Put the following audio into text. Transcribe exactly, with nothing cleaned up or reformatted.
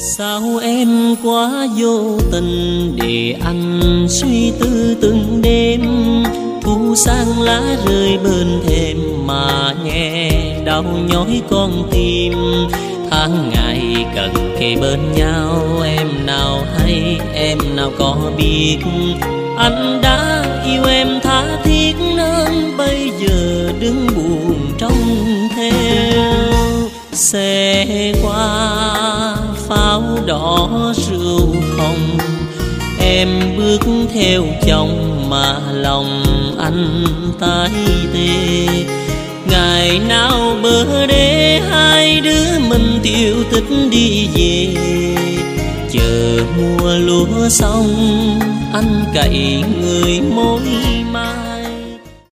Sao em quá vô tình để anh suy tư từng đêm, thu sang lá rơi bên thềm mà nghe đau nhói con tim. Tháng ngày cần kề bên nhau, em nào hay em nào có biết anh đã yêu em tha thiết nên bây giờ đứng buồn trong theo. Xe qua pháo đỏ rượu hồng, em bước theo chồng mà lòng anh tái tê. Ngày nào bờ đê hai đứa mình tiêu tích đi về, chờ mùa lúa xong anh cậy người mối má.